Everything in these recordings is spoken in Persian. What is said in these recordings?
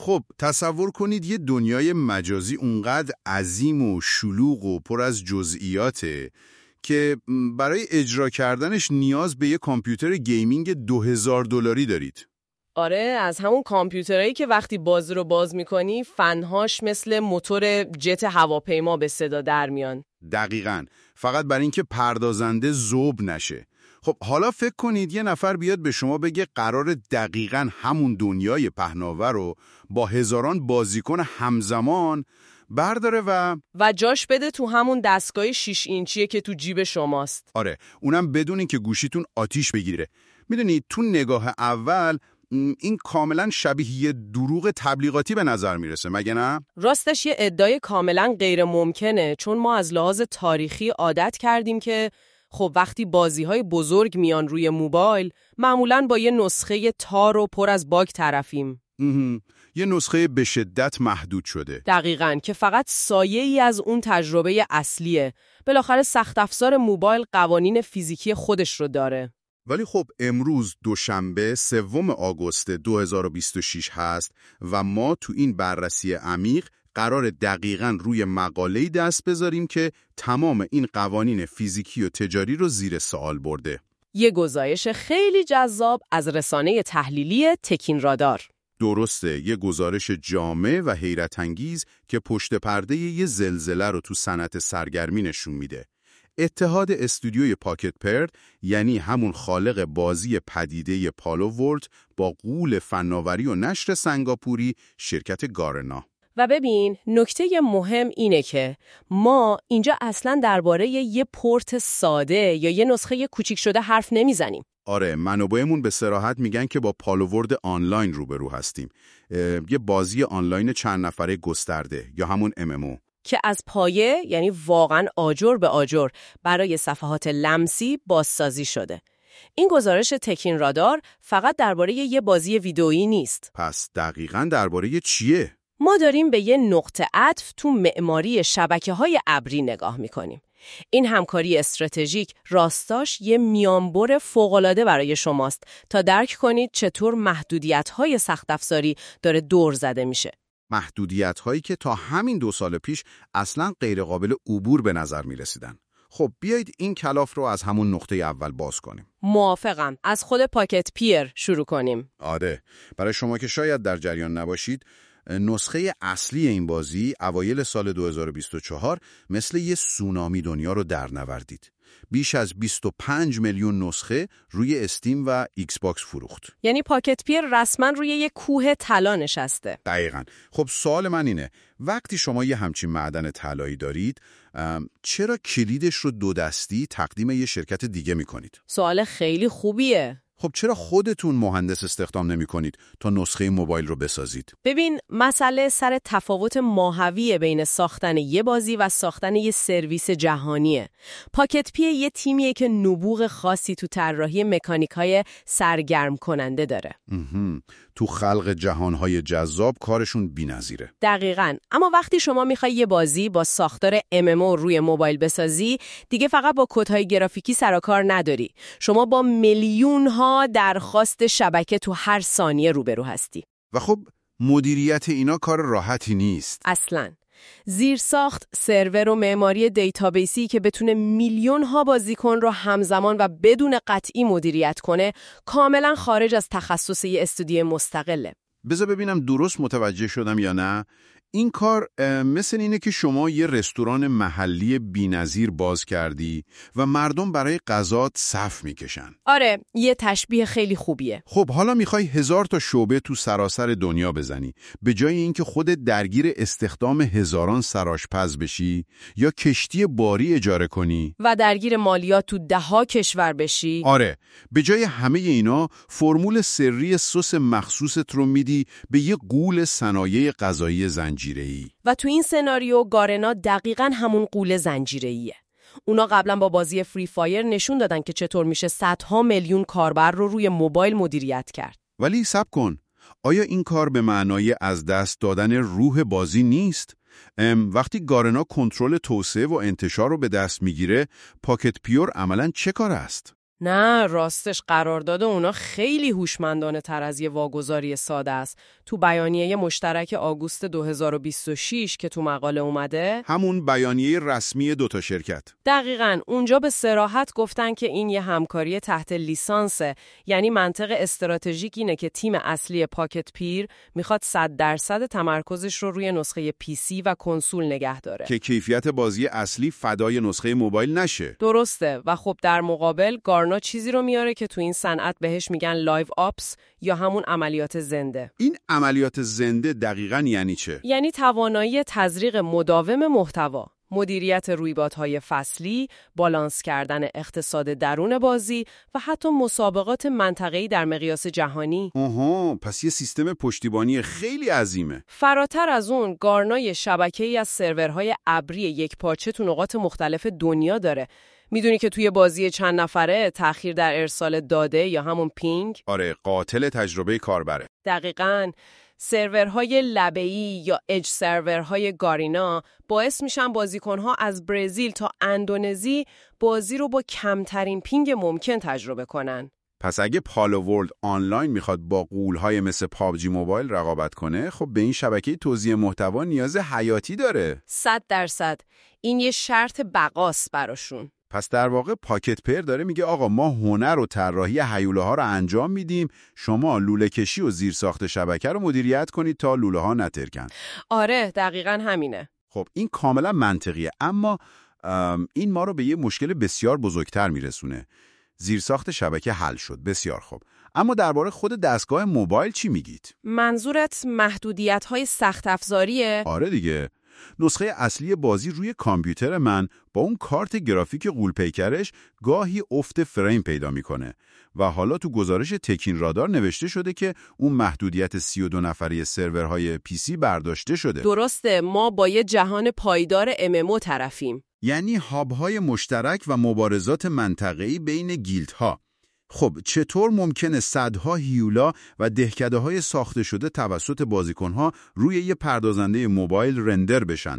خب تصور کنید یه دنیای مجازی اونقدر عظیم و شلوغ و پر از جزئیاته که برای اجرا کردنش نیاز به یه کامپیوتر گیمینگ $2000 دارید. آره، از همون کامپیوترهایی که وقتی بازی رو باز میکنی فنهاش مثل موتور جت هواپیما به صدا در میان. دقیقاً، فقط برای اینکه پردازنده ذوب نشه. خب حالا فکر کنید یه نفر بیاد به شما بگه قرار دقیقاً همون دنیای پهناور رو با هزاران بازیکن همزمان برداره و جاش بده تو همون دستگاه 6 اینچیه که تو جیب شماست. آره، اونم بدون اینکه گوشیتون آتیش بگیره. میدونید تو نگاه اول این کاملا شبیه یه دروغ تبلیغاتی به نظر میرسه، مگه نه؟ راستش یه ادعای کاملا غیر ممکنه، چون ما از لحاظ تاریخی عادت کردیم که خب وقتی بازی‌های بزرگ میان روی موبایل معمولاً با یه نسخه تار و پر از باگ طرفیم. یه نسخه به شدت محدود شده. دقیقاً، که فقط سایه‌ای از اون تجربه اصلیه. بالاخره سخت افزار موبایل قوانین فیزیکی خودش رو داره. ولی خب امروز دوشنبه 3 آگوست 2026 هست و ما تو این بررسی عمیق قرار دقیقاً روی مقاله‌ای دست بذاریم که تمام این قوانین فیزیکی و تجاری رو زیر سوال برده. یه گزارش خیلی جذاب از رسانه تحلیلی تکین رادار. درسته، یه گزارش جامع و حیرت انگیز که پشت پرده یه زلزله رو تو صنعت سرگرمی نشون میده. اتحاد استودیوی پاکت پرد، یعنی همون خالق بازی پدیده پالو ورلد، با غول فناوری و نشر سنگاپوری شرکت گارنا. و ببین، نکته مهم اینه که ما اینجا اصلاً درباره یه پورت ساده یا یه نسخه کوچیک شده حرف نمیزنیم. آره، منابعمون به صراحت میگن که با پالو ورلد آنلاین روبرو هستیم. یه بازی آنلاین چند نفره گسترده یا همون MMO که از پایه، یعنی واقعاً آجر به آجر، برای صفحات لمسی بازسازی شده. این گزارش تکین رادار فقط درباره یه بازی ویدئویی نیست. پس دقیقاً درباره چیه؟ ما داریم به یه نقطه عطف تو معماری شبکه‌های ابری نگاه می‌کنیم. این همکاری استراتژیک راستاش یه میانبر فوق‌العاده برای شماست تا درک کنید چطور محدودیت‌های سخت افزاری داره دور زده میشه. محدودیت‌هایی که تا همین 2 سال پیش اصلاً غیرقابل عبور به نظر می‌رسیدن. خب بیایید این کلاف رو از همون نقطه اول باز کنیم. موافقم. از خود پاکت پیر شروع کنیم. آره، برای شما که شاید در جریان نباشید، نسخه اصلی این بازی اوایل سال 2024 مثل یه سونامی دنیا رو درنوردید. بیش از 25 میلیون نسخه روی استیم و ایکس باکس فروخت. یعنی پاکت پیر رسما روی یه کوه طلا نشسته. دقیقاً. خب سوال من اینه، وقتی شما یه همچین معدن طلایی دارید، چرا کلیدش رو 2 دستی تقدیم یه شرکت دیگه می‌کنید؟ سوال خیلی خوبیه. خب چرا خودتون مهندس استخدام نمی کنید تا نسخه موبایل رو بسازید؟ ببین، مسئله سر تفاوت ماهویه بین ساختن یه بازی و ساختن یه سرویس جهانیه. پاکت پی یه تیمیه که نبوغ خاصی تو طراحی مکانیک‌های سرگرم کننده داره. تو خلق جهانهای جذاب کارشون بی‌نظیره. دقیقاً. اما وقتی شما میخوای یه بازی با ساختار MMO روی موبایل بسازی، دیگه فقط با کدهای گرافیکی سر و کار نداری. شما با میلیون‌ها درخواست شبکه تو هر ثانیه روبرو هستی. و خب مدیریت اینا کار راحتی نیست. اصلاً. زیرساخت، سرور و معماری دیتابیسی که بتونه میلیون‌ها بازیکن رو همزمان و بدون قطعی مدیریت کنه، کاملا خارج از تخصص یه استودیو مستقله. بذار ببینم درست متوجه شدم یا نه. این کار مثل اینه که شما یه رستوران محلی بی‌نظیر باز کردی و مردم برای غذات صف میکشن. آره، یه تشبیه خیلی خوبیه. خب حالا میخوای 1000 تا شعبه تو سراسر دنیا بزنی، به جای اینکه خودت درگیر استخدام هزاران سرآشپز بشی یا کشتی باری اجاره کنی و درگیر مالیات تو 10 کشور بشی. آره، به جای همه اینا فرمول سری سس مخصوصت رو میدی به یه غول صنایع غذایی زنجیره‌ای. و تو این سناریو گارنا دقیقاً همون غول زنجیره‌ایه. اونا قبلا با بازی فری فایر نشون دادن که چطور میشه صدها میلیون کاربر رو روی موبایل مدیریت کرد. ولی صبر کن، آیا این کار به معنای از دست دادن روح بازی نیست؟ وقتی گارنا کنترل توسعه و انتشار رو به دست میگیره، پاکت پیور عملاً چه کار است؟ نه، راستش قرارداد اونا خیلی هوشمندانه تر از یه واگذاری ساده است. تو بیانیه مشترک آگوست 2026 که تو مقاله اومده، همون بیانیه رسمی دوتا شرکت. دقیقاً اونجا به صراحت گفتن که این یه همکاری تحت لیسانسه، یعنی منطق استراتژیک اینه که تیم اصلی پاکت پیر میخواد 100% تمرکزش رو روی نسخه PC و کنسول نگه داره که کیفیت بازی اصلی فدای نسخه موبایل نشه. درسته. و خب در مقابل گارنا چیزی رو میاره که تو این صنعت بهش میگن لایو آپس یا همون عملیات زنده. این عملیات زنده دقیقاً یعنی چه؟ یعنی توانایی تزریق مداوم محتوا، مدیریت رویدادهای فصلی، بالانس کردن اقتصاد درون بازی و حتی مسابقات منطقه‌ای در مقیاس جهانی. پس یه سیستم پشتیبانی خیلی عظیمه. فراتر از اون، گارنا شبکه‌ای از سرورهای ابری یکپارچه تو نقاط مختلف دنیا داره. میدونی که توی بازی چند نفره تأخیر در ارسال داده یا همون پینگ، آره، قاتل تجربه کاربره. دقیقاً سرورهای لبه‌ای یا اج سرورهای گارینا باعث میشن بازیکنها از برزیل تا اندونزی بازی رو با کمترین پینگ ممکن تجربه کنن. پس اگه پالو ورلد آنلاین میخواد با غول‌های مثل پابجی موبایل رقابت کنه، خب به این شبکه توزیع محتوا نیاز حیاتی داره. 100%. این یه شرط بقاست براشون. پس در واقع پاکت پیر داره میگه آقا ما هنر و طراحی هیوله‌ها رو انجام میدیم، شما لوله کشی و زیرساخت شبکه رو مدیریت کنید تا لوله‌ها نترکن. آره، دقیقاً همینه. خب این کاملا منطقیه، اما این ما رو به یه مشکل بسیار بزرگتر میرسونه. زیرساخت شبکه حل شد، بسیار خوب. اما درباره خود دستگاه موبایل چی میگید؟ منظورت محدودیت‌های سخت افزاریه؟ آره دیگه. نسخه اصلی بازی روی کامپیوتر من با اون کارت گرافیک غول‌پیکرش گاهی افت فریم پیدا میکنه و حالا تو گزارش تکین رادار نوشته شده که اون محدودیت 32 نفره سرورهای PC برداشته شده. درسته، ما با یه جهان پایدار MMO طرفیم. یعنی هاب‌های مشترک و مبارزات منطقه‌ای بین گیلدها. خب چطور ممکنه صدها هیولا و دهکده‌های ساخته شده توسط بازیکن‌ها روی یه پردازنده موبایل رندر بشن؟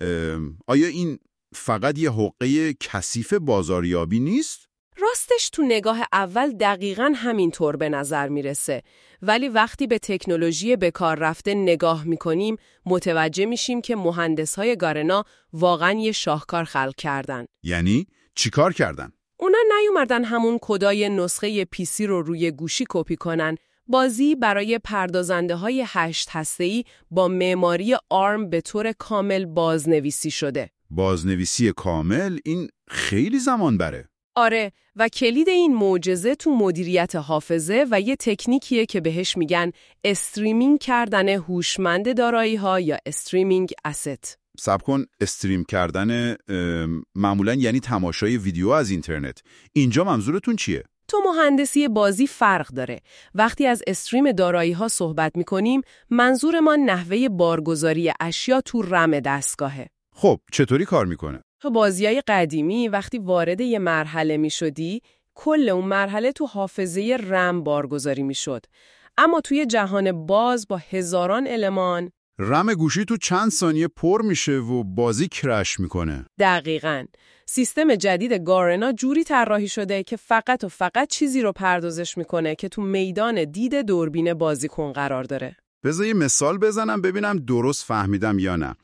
آیا این فقط یه حقه کثیف بازاریابی نیست؟ راستش تو نگاه اول دقیقاً همینطور به نظر میرسه، ولی وقتی به تکنولوژی به کار رفته نگاه میکنیم متوجه میشیم که مهندس‌های گارنا واقعاً یه شاهکار خلق کردن. یعنی چیکار کردن؟ اونا نیومدن همون کدای نسخه PC رو روی گوشی کپی کنن. بازی برای پردازنده‌های 8 هسته‌ای با معماری ARM به طور کامل بازنویسی شده. بازنویسی کامل؟ این خیلی زمان بره. آره، و کلید این معجزه تو مدیریت حافظه و یه تکنیکیه که بهش میگن استریمینگ کردن هوشمند دارایی‌ها یا استریمینگ asset. صبر کن، استریم کردن معمولاً یعنی تماشای ویدیو از اینترنت. اینجا منظورتون چیه؟ تو مهندسی بازی فرق داره. وقتی از استریم دارایی‌ها صحبت می‌کنیم، منظور ما نحوه بارگذاری اشیا تو رم دستگاهه. خب چطوری کار میکنه؟ تو بازی‌های قدیمی وقتی وارد یه مرحله می‌شدی، کل اون مرحله تو حافظه رم بارگذاری می‌شد. اما توی جهان باز با هزاران المان، رم گوشی تو چند ثانیه پر میشه و بازی کرش میکنه. دقیقاً. سیستم جدید گارنا جوری طراحی شده که فقط و فقط چیزی رو پردازش میکنه که تو میدان دید دوربین بازیکن قرار داره. بذار یه مثال بزنم ببینم درست فهمیدم یا نه.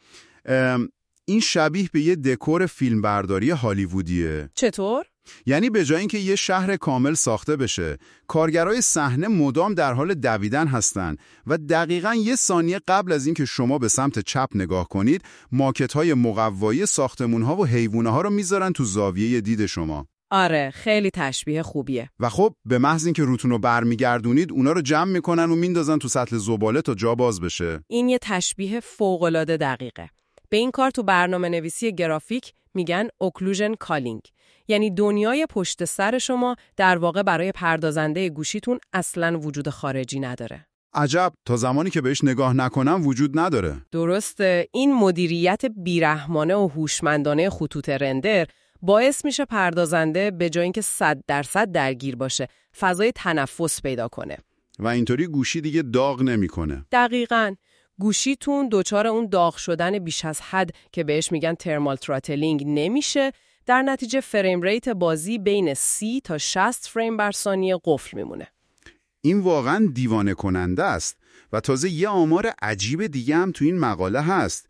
این شبیه به یه دکور فیلمبرداری هالیوودیه. چطور؟ یعنی به جای اینکه یه شهر کامل ساخته بشه، کارگرای صحنه مدام در حال دویدن هستن و دقیقاً یه ثانیه قبل از اینکه شما به سمت چپ نگاه کنید، ماکت‌های مقوایی ساختمون‌ها و حیوان‌ها رو میذارن تو زاویه دید شما. آره، خیلی تشبیه خوبیه. و خب به محض اینکه روتون رو برمیگردونید، اونا رو جمع میکنن و میندازن تو سطل زباله تا جا باز بشه. این یه تشبیه فوق‌العاده دقیقه. به این کار تو برنامه‌نویسی گرافیک میگن اوکلوژن کالینگ. یعنی دنیای پشت سر شما در واقع برای پردازنده گوشیتون اصلاً وجود خارجی نداره. عجب، تا زمانی که بهش نگاه نکنم وجود نداره. درسته. این مدیریت بیرحمانه و هوشمندانه خطوط رندر باعث میشه پردازنده به جای اینکه 100% درگیر باشه، فضای تنفس پیدا کنه. و اینطوری گوشی دیگه داغ نمیکنه. دقیقاً. گوشیتون دچار اون داغ شدن بیش از حد که بهش میگن ترمال تراتلینگ نمیشه، در نتیجه فریم ریت بازی بین 30 تا 60 فریم بر ثانیه قفل میمونه. این واقعا دیوانه کننده است و تازه یه آمار عجیب دیگه هم تو این مقاله هست.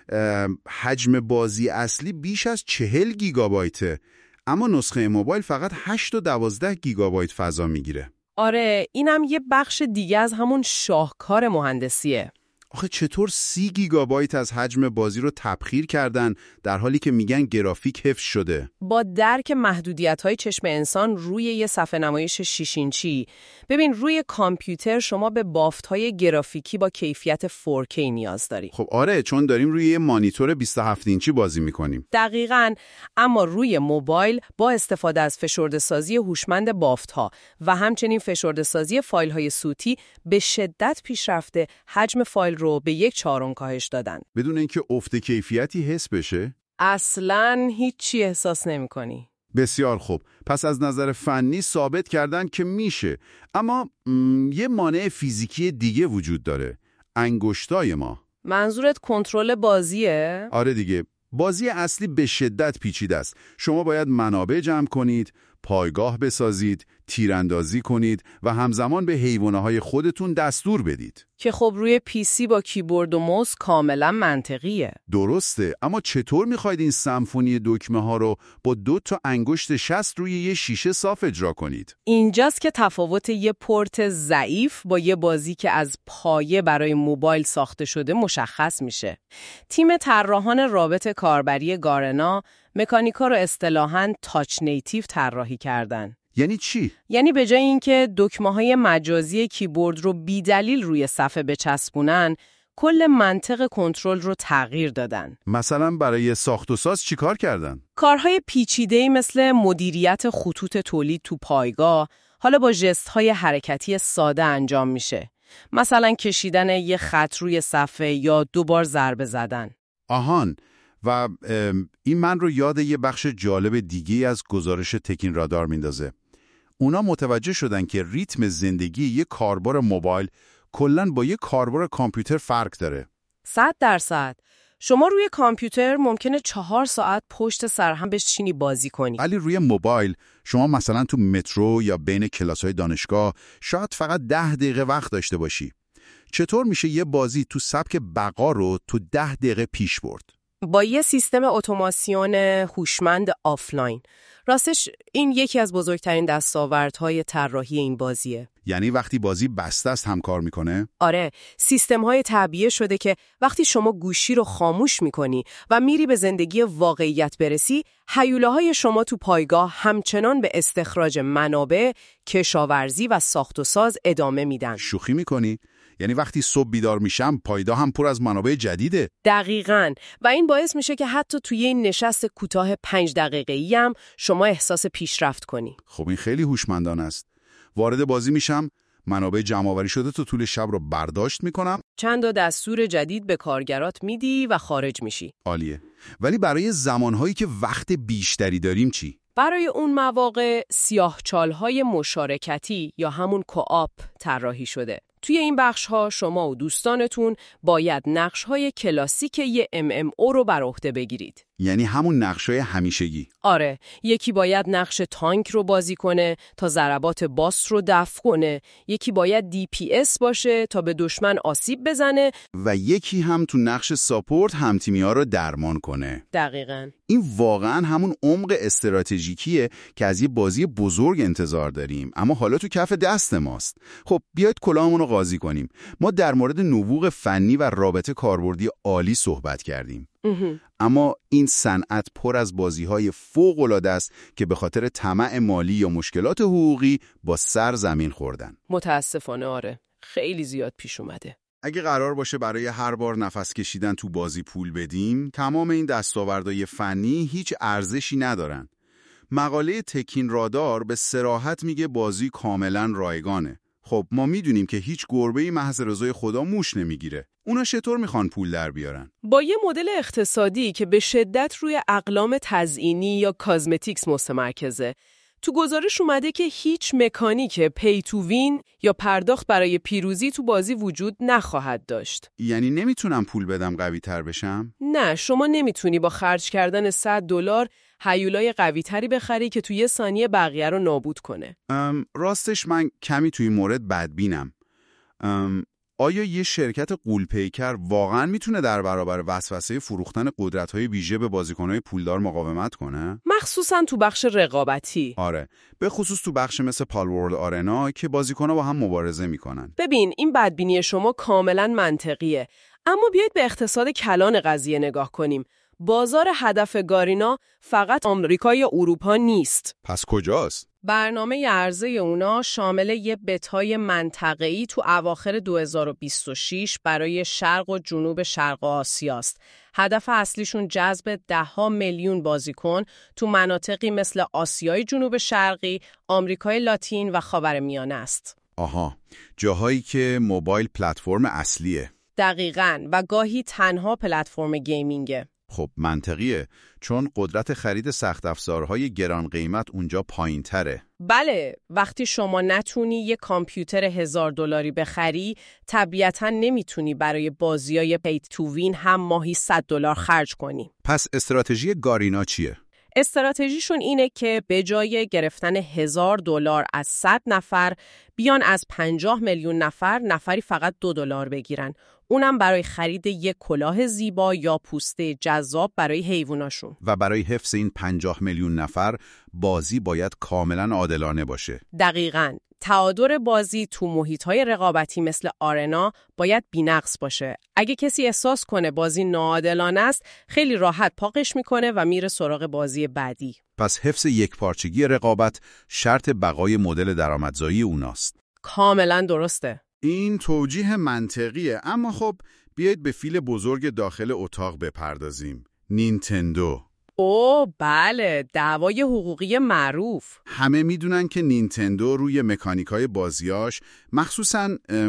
حجم بازی اصلی بیش از 40 گیگابایته، اما نسخه موبایل فقط 8 و 12 گیگابایت فضا میگیره. آره، اینم یه بخش دیگه از همون شاهکار مهندسیه. آخه چطور 30 گیگابایت از حجم بازی رو تبخیر کردن در حالی که میگن گرافیک حفظ شده؟ با درک محدودیت‌های چشم انسان روی یه صفحه نمایش 6 اینچی، ببین روی کامپیوتر شما به بافت‌های گرافیکی با کیفیت 4K نیاز داری. خب آره، چون داریم روی یه مانیتور 27 اینچی بازی میکنیم. دقیقاً، اما روی موبایل با استفاده از فشرده‌سازی هوشمند بافت‌ها و همچنین فشرده‌سازی فایل‌های صوتی به شدت پیشرفته، حجم فایل رو به 1/4 کاهش دادن. بدون اینکه افت کیفیتی حس بشه؟ اصلاً هیچی احساس نمی‌کنی. بسیار خوب. پس از نظر فنی ثابت کردن که میشه، اما یه مانع فیزیکی دیگه وجود داره. انگشتای ما. منظورت کنترل بازیه؟ آره دیگه. بازی اصلی به شدت پیچیده است. شما باید منابع جمع کنید، پایگاه بسازید، تیراندازی کنید و همزمان به حیوانات خودتون دستور بدید. که خب روی پیسی با کیبورد و موس کاملا منطقیه. درسته، اما چطور میخواید این سمفونی دکمه ها رو با 2 تا انگشت 60 روی یه شیشه صاف اجرا کنید؟ اینجاست که تفاوت یه پورت ضعیف با یه بازی که از پایه برای موبایل ساخته شده مشخص میشه. تیم طراحان رابط کاربری گارنا مکانیکا رو اصطلاحاً تاچ نیتیو طراحی کردن. یعنی چی؟ یعنی به جای اینکه دکمه‌های مجازی کیبورد رو بی‌دلیل روی صفحه بچسبونن، کل منطق کنترل رو تغییر دادن. مثلا برای ساخت و ساز چی کار کردن؟ کارهای پیچیده‌ای مثل مدیریت خطوط تولید تو پایگاه، حالا با ژست‌های حرکتی ساده انجام میشه. مثلا کشیدن یه خط روی صفحه یا 2 بار ضربه زدن. آهان، و این من رو یاد یه بخش جالب دیگه از گزارش تکین رادار میندازه. اونا متوجه شدن که ریتم زندگی یه کاربر موبایل کلاً با یه کاربر کامپیوتر فرق داره. 100%. شما روی کامپیوتر ممکنه 4 ساعت پشت سر هم بشینی بازی کنی. ولی روی موبایل شما مثلا تو مترو یا بین کلاس‌های دانشگاه شاید فقط 10 دقیقه وقت داشته باشی. چطور میشه یه بازی تو سبک بقا رو تو 10 دقیقه پیش برد؟ با یه سیستم اتوماسیون هوشمند آفلاین. راستش این یکی از بزرگترین دستاوردهای طراحی این بازیه. یعنی وقتی بازی بسته است هم کار میکنه؟ آره، سیستم‌های تعبیه شده که وقتی شما گوشی رو خاموش میکنی و میری به زندگی واقعیت برسی، هیولاهای شما تو پایگاه همچنان به استخراج منابع، کشاورزی و ساخت و ساز ادامه میدن. شوخی میکنی؟ یعنی وقتی صبح بیدار میشم پایگاه هم پر از منابع جدیده؟ دقیقاً، و این باعث میشه که حتی توی این نشست کوتاه 5 دقیقه‌ای هم شما احساس پیشرفت کنی. خب این خیلی هوشمندانه است. وارد بازی میشم، منابع جمع‌آوری شده تو طول شب رو برداشت میکنم، چند تا دستور جدید به کارگرات میدی و خارج میشی. عالیه. ولی برای زمانهایی که وقت بیشتری داریم چی؟ برای اون مواقع سیاهچال‌های مشارکتی یا همون کوآپ طراحی شده. توی این بخش‌ها شما و دوستانتون باید نقش‌های کلاسیک یه MMO رو بر عهده بگیرید. یعنی همون نقش‌های همیشگی. آره، یکی باید نقش تانک رو بازی کنه تا ضربات باس رو دفع کنه، یکی باید DPS باشه تا به دشمن آسیب بزنه و یکی هم تو نقش ساپورت همتیمی‌ها رو درمان کنه. دقیقاً. این واقعاً همون عمق استراتژیکیه که از یه بازی بزرگ انتظار داریم، اما حالا تو کف دست ماست. خب بیایید کلاهمون رو قاضی کنیم. ما در مورد نبوغ فنی و رابطه کاربردی عالی صحبت کردیم. اما این صنعت پر از بازی‌های فوق‌العاده است که به خاطر طمع مالی یا مشکلات حقوقی با سر زمین خوردن. متاسفانه آره، خیلی زیاد پیش اومده. اگه قرار باشه برای هر بار نفس کشیدن تو بازی پول بدیم، تمام این دستاوردهای فنی هیچ ارزشی ندارن. مقاله تکین رادار به صراحت میگه بازی کاملا رایگانه. خب ما میدونیم که هیچ گربه‌ای محض رضای خدا موش نمیگیره. اونا چطور میخوان پول در بیارن؟ با یه مدل اقتصادی که به شدت روی اقلام تزئینی یا کازمتیکس متمرکزه. تو گزارش اومده که هیچ مکانیک پی تو وین یا پرداخت برای پیروزی تو بازی وجود نخواهد داشت. یعنی نمیتونم پول بدم قوی تر بشم؟ نه، شما نمیتونی با خرج کردن $100 هیولای قوی تری بخری که توی 1 ثانیه بقیه رو نابود کنه. راستش من کمی توی این مورد بدبینم. آیا یه شرکت غول‌پیکر واقعاً میتونه در برابر وسوسه فروختن قدرت‌های ویژه به بازیکن‌های پولدار مقاومت کنه؟ مخصوصاً تو بخش رقابتی. آره، به خصوص تو بخش مثل پالورلد آرنا که بازیکن‌ها با هم مبارزه میکنن. ببین، این بدبینی شما کاملاً منطقیه. اما بیایید به اقتصاد کلان قضیه نگاه کنیم. بازار هدف گارینا فقط آمریکا یا اروپا نیست. پس کجاست؟ برنامه عرضه اونا شامل یه بتای منطقه‌ای تو اواخر 2026 برای شرق و جنوب شرق آسیاست. هدف اصلیشون جذب 10 میلیون بازیکن تو مناطقی مثل آسیای جنوب شرقی، آمریکای لاتین و خاورمیانه است. آها، جاهایی که موبایل پلتفرم اصلیه. دقیقاً، و گاهی تنها پلتفرم گیمینگه. خب منطقیه، چون قدرت خرید سخت افزارهای گران قیمت اونجا پایین تره. بله، وقتی شما نتونی یه کامپیوتر $1000 بخری، طبیعتاً نمیتونی برای بازیای پی تو وین هم ماهی $100 خرج کنی. پس استراتژی گارینا چیه؟ استراتژیشون اینه که به جای گرفتن $1000 از 100 نفر، بیان از 50 میلیون نفر نفری فقط $2 بگیرن. اونم برای خرید یک کلاه زیبا یا پوسته جذاب برای حیواناشون. و برای حفظ این 50 میلیون نفر بازی باید کاملا عادلانه باشه. دقیقاً. تعادل بازی تو محیط‌های رقابتی مثل آرنا باید بی‌نقص باشه. اگه کسی احساس کنه بازی ناعادلانه است، خیلی راحت پاکش میکنه و میره سراغ بازی بعدی. پس حفظ یکپارچگی رقابت شرط بقای مدل درآمدزایی اوناست. کاملاً درسته. این توجیه منطقیه، اما خب بیایید به فیل بزرگ داخل اتاق بپردازیم. نینتندو. بله، دعوای حقوقی معروف. همه میدونن که نینتندو روی مکانیکای بازیاش، مخصوصاً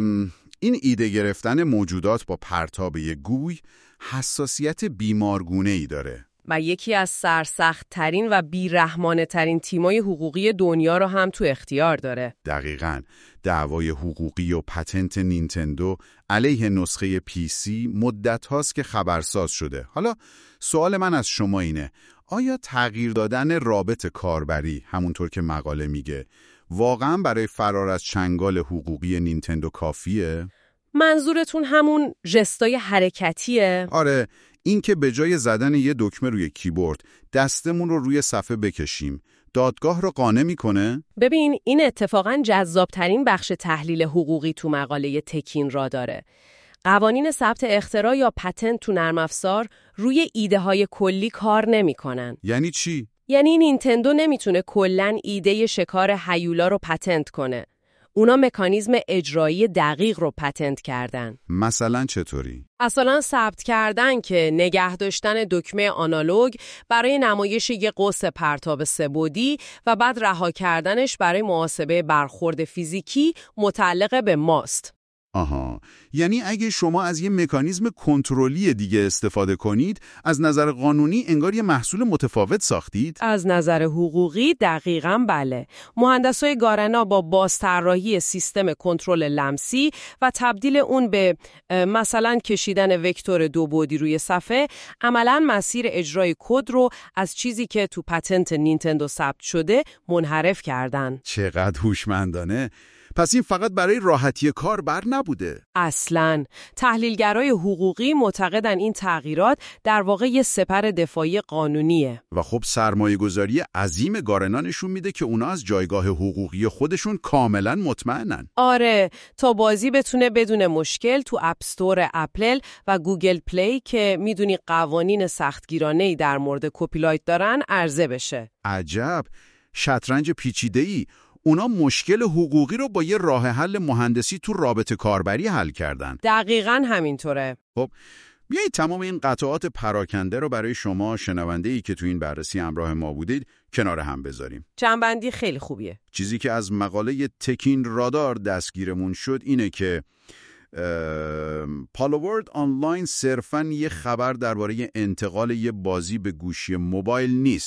این ایده گرفتن موجودات با پرتاب یک گوی، حساسیت بیمارگونه‌ای داره. و یکی از سرسخت‌ترین و بی‌رحمانه‌ترین تیمای حقوقی دنیا رو هم تو اختیار داره. دقیقاً. دعوای حقوقی و پتنت نینتندو علیه نسخه PC مدت هاست که خبرساز شده. حالا سوال من از شما اینه، آیا تغییر دادن رابط کاربری، همونطور که مقاله میگه، واقعاً برای فرار از چنگال حقوقی نینتندو کافیه؟ منظورتون همون ژستای حرکتیه؟ آره، این که به جای زدن یه دکمه روی کیبورد دستمون رو روی صفحه بکشیم، دادگاه رو قانع میکنه؟ ببین، این اتفاقاً جذابترین بخش تحلیل حقوقی تو مقاله تکین را داره. قوانین ثبت اختراع یا پتنت تو نرم افزار روی ایده های کلی کار نمیکنن. یعنی چی؟ یعنی نینتندو نمیتونه کلاً ایده شکار هیولا رو پتنت کنه. اونا مکانیزم اجرایی دقیق رو پتنت کردن. مثلا چطوری؟ مثلا ثبت کردن که نگه داشتن دکمه آنالوگ برای نمایش یک قوس پرتاب سه‌بعدی و بعد رها کردنش برای محاسبه برخورد فیزیکی متعلق به ماست. آها، یعنی اگه شما از یه مکانیزم کنترلی دیگه استفاده کنید، از نظر قانونی انگار یه محصول متفاوت ساختید؟ از نظر حقوقی دقیقاً بله. مهندسای گارنا با بازطراحی سیستم کنترل لمسی و تبدیل اون به مثلا کشیدن وکتور 2 بعدی روی صفحه، عملاً مسیر اجرای کد رو از چیزی که تو پتنت نینتندو ثبت شده منحرف کردن. چقدر هوشمندانه. پس این فقط برای راحتی کار بر نبوده. اصلاً. تحلیلگرای حقوقی معتقدن این تغییرات در واقع یه سپر دفاعی قانونیه. و خب سرمایه‌گذاری عظیم گارنا نشون میده که اونا از جایگاه حقوقی خودشون کاملاً مطمئنن. آره، تا بازی بتونه بدون مشکل تو اپستور اپل و گوگل پلی که میدونی قوانین سختگیرانه‌ای در مورد کپی رایت دارن عرضه بشه. عجب، شطرنج پیچیده‌ای. اونا مشکل حقوقی رو با یه راه حل مهندسی تو رابطه کاربری حل کردن. دقیقاً همینطوره. خب بیایید تمام این قطعات پراکنده رو برای شما شنونده‌ای که تو این بررسی همراه ما بودید کنار هم بذاریم. جنبندی خیلی خوبیه. چیزی که از مقاله تکین رادار دستگیرمون شد اینه که پالورلد آنلاین صرفاً یه خبر درباره انتقال یه بازی به گوشی موبایل نیست،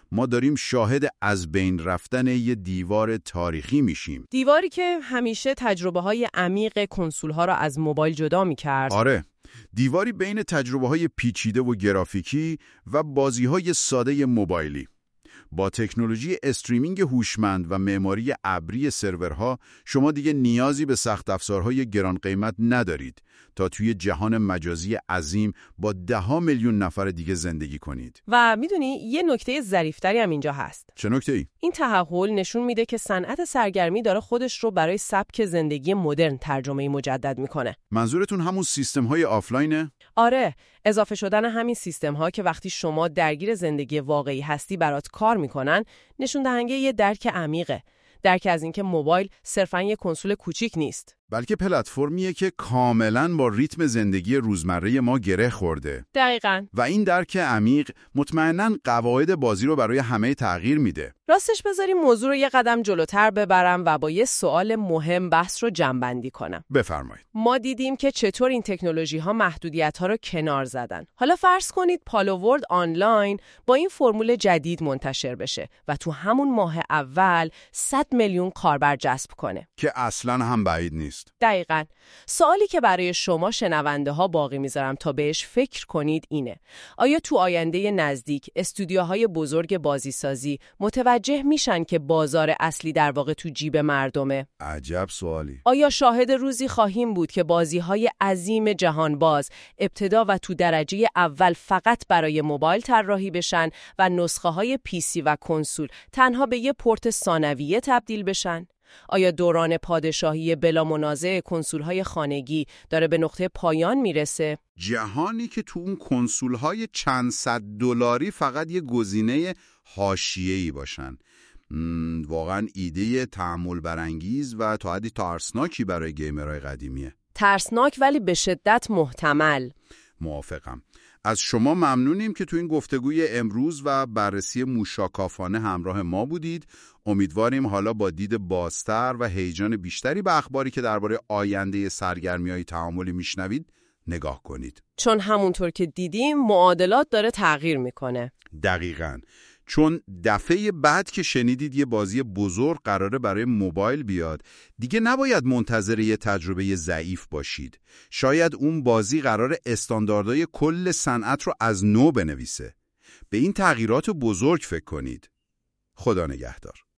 ما داریم شاهد از بین رفتن یه دیوار تاریخی میشیم. دیواری که همیشه تجربه‌های عمیق کنسول‌ها را از موبایل جدا می‌کرد. آره، دیواری بین تجربه‌های پیچیده و گرافیکی و بازی‌های ساده موبایلی. با تکنولوژی استریمینگ هوشمند و معماری ابری سرورها شما دیگه نیازی به سخت افزارهای گران قیمت ندارید تا توی جهان مجازی عظیم با 10 میلیون نفر دیگه زندگی کنید. و میدونی یه نکته ظریف‌تری هم اینجا هست. چه نکته‌ای؟ این تحول نشون میده که صنعت سرگرمی داره خودش رو برای سبک زندگی مدرن ترجمه مجدد میکنه. منظورتون همون سیستم‌های آفلاینه؟ آره، اضافه شدن همین سیستم‌ها که وقتی شما درگیر زندگی واقعی هستی برات کار میکنن، نشون دهنده یه درک عمیقه. درک از اینکه موبایل صرفاً یه کنسول کوچیک نیست، بلکه پلتفرمیه که کاملاً با ریتم زندگی روزمره ما گره خورده. دقیقاً. و این درک عمیق مطمئناً قواعد بازی رو برای همه تغییر میده. راستش بذاریم موضوع رو یه قدم جلوتر ببرم و با یه سوال مهم بحث رو جمع‌بندی کنم. بفرمایید. ما دیدیم که چطور این تکنولوژی‌ها محدودیت‌ها رو کنار زدن. حالا فرض کنید پالو ورلد آنلاین با این فرمول جدید منتشر بشه و تو همون ماه اول 100 میلیون کاربر جذب کنه. که اصلاً هم بعید نیست. دقیقاً. سوالی که برای شما شنونده ها باقی میذارم تا بهش فکر کنید اینه: آیا تو آینده نزدیک استودیوهای بزرگ بازیسازی متوجه میشن که بازار اصلی در واقع تو جیب مردمه؟ عجب سوالی. آیا شاهد روزی خواهیم بود که بازی‌های عظیم جهانباز ابتدا و تو درجه اول فقط برای موبایل طراحی بشن و نسخه‌های PC و کنسول تنها به یه پورت ثانویه تبدیل بشن؟ آیا دوران پادشاهی بلا منازع کنسول‌های خانگی داره به نقطه پایان میرسه؟ جهانی که تو اون کنسول‌های چند صد دلاری فقط یه گزینه حاشیه‌ای باشن. واقعا ایده تأمل برانگیز و تا حدی ترسناکی برای گیمرهای قدیمیه. ترسناک ولی به شدت محتمل. موافقم. از شما ممنونیم که تو این گفتگوی امروز و بررسی موشاکافانه همراه ما بودید. امیدواریم حالا با دید بازتر و هیجان بیشتری به اخباری که درباره آینده سرگرمی‌های تعاملی میشنوید نگاه کنید. چون همونطور که دیدیم معادلات داره تغییر میکنه. دقیقاً. چون دفعه بعد که شنیدید یه بازی بزرگ قراره برای موبایل بیاد، دیگه نباید منتظر یه تجربه ضعیف باشید. شاید اون بازی قراره استانداردهای کل صنعت رو از نو بنویسه. به این تغییرات بزرگ فکر کنید. خدا نگهدار.